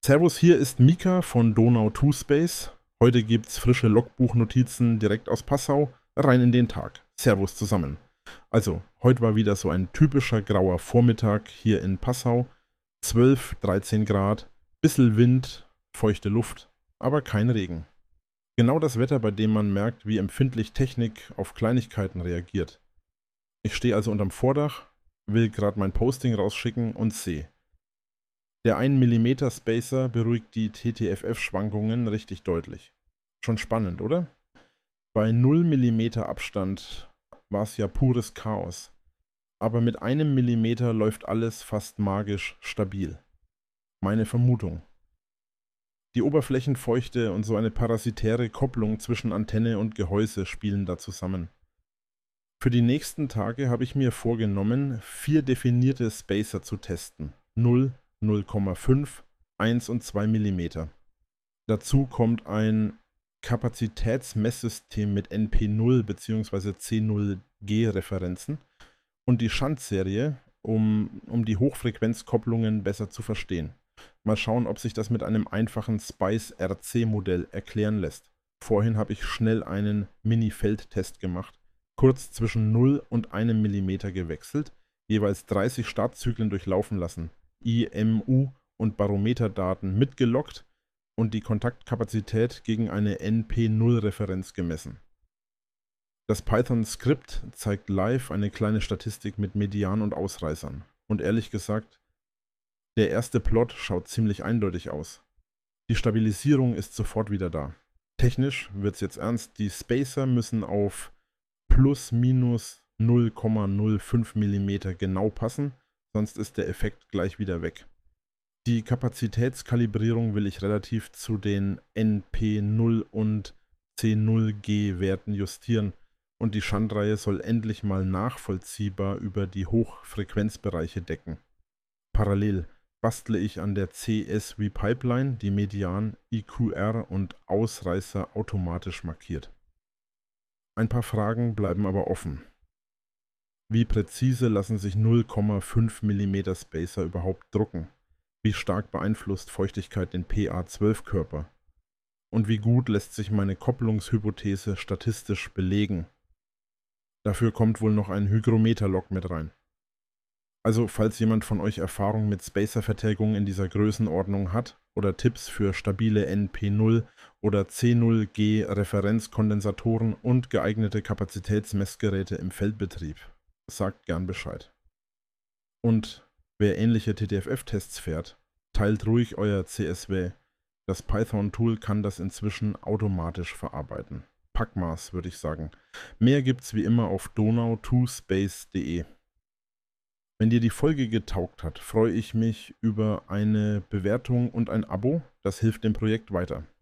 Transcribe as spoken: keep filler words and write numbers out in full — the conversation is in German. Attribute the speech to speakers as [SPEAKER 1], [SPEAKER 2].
[SPEAKER 1] Servus, hier ist Mika von Donau zwei Space. Heute gibt's frische Logbuchnotizen direkt aus Passau, rein in den Tag. Servus zusammen. Also, heute war wieder so ein typischer grauer Vormittag hier in Passau. zwölf, dreizehn Grad, bisschen Wind, feuchte Luft, aber kein Regen. Genau das Wetter, bei dem man merkt, wie empfindlich Technik auf Kleinigkeiten reagiert. Ich stehe also unterm Vordach, will gerade mein Posting rausschicken und sehe: Der ein Millimeter Spacer beruhigt die T T F F-Schwankungen richtig deutlich. Schon spannend, oder? Bei null Millimeter Abstand war es ja pures Chaos. Aber mit einem Millimeter läuft alles fast magisch stabil. Meine Vermutung. Die Oberflächenfeuchte und so eine parasitäre Kopplung zwischen Antenne und Gehäuse spielen da zusammen. Für die nächsten Tage habe ich mir vorgenommen, vier definierte Spacer zu testen. null, null Komma fünf, eins und zwei Millimeter. Dazu kommt ein Kapazitätsmesssystem mit N P null bzw. C null G Referenzen und die Shunt-Serie, um, um die Hochfrequenzkopplungen besser zu verstehen. Mal schauen, ob sich das mit einem einfachen Spice R C Modell erklären lässt. Vorhin habe ich schnell einen Mini-Feldtest gemacht, kurz zwischen null und einem Millimeter gewechselt, jeweils dreißig Startzyklen durchlaufen lassen, I M U und Barometerdaten mitgeloggt und die Kontaktkapazität gegen eine N P null Referenz gemessen. Das Python-Skript zeigt live eine kleine Statistik mit Median und Ausreißern. Und ehrlich gesagt, der erste Plot schaut ziemlich eindeutig aus. Die Stabilisierung ist sofort wieder da. Technisch wird's jetzt ernst, die Spacer müssen auf plus minus null Komma null fünf Millimeter genau passen, sonst ist der Effekt gleich wieder weg. Die Kapazitätskalibrierung will ich relativ zu den N P null und C null G Werten justieren und die Shunt-Reihe soll endlich mal nachvollziehbar über die Hochfrequenzbereiche decken. Parallel bastle ich an der C S wie Pipeline, die Median, I Q R und Ausreißer automatisch markiert. Ein paar Fragen bleiben aber offen. Wie präzise lassen sich null Komma fünf Millimeter Spacer überhaupt drucken? Wie stark beeinflusst Feuchtigkeit den P A zwölf Körper? Und wie gut lässt sich meine Kopplungshypothese statistisch belegen? Dafür kommt wohl noch ein Hygrometer-Log mit rein. Also, falls jemand von euch Erfahrung mit Spacer-Verträgungen in dieser Größenordnung hat oder Tipps für stabile N P null oder C null G Referenzkondensatoren und geeignete Kapazitätsmessgeräte im Feldbetrieb, sagt gern Bescheid. Und wer ähnliche T T F F-Tests fährt, teilt ruhig euer C S V. Das Python-Tool kann das inzwischen automatisch verarbeiten. Packmaß, würde ich sagen. Mehr gibt's wie immer auf donau zwei space punkt de. Wenn dir die Folge getaugt hat, freue ich mich über eine Bewertung und ein Abo. Das hilft dem Projekt weiter.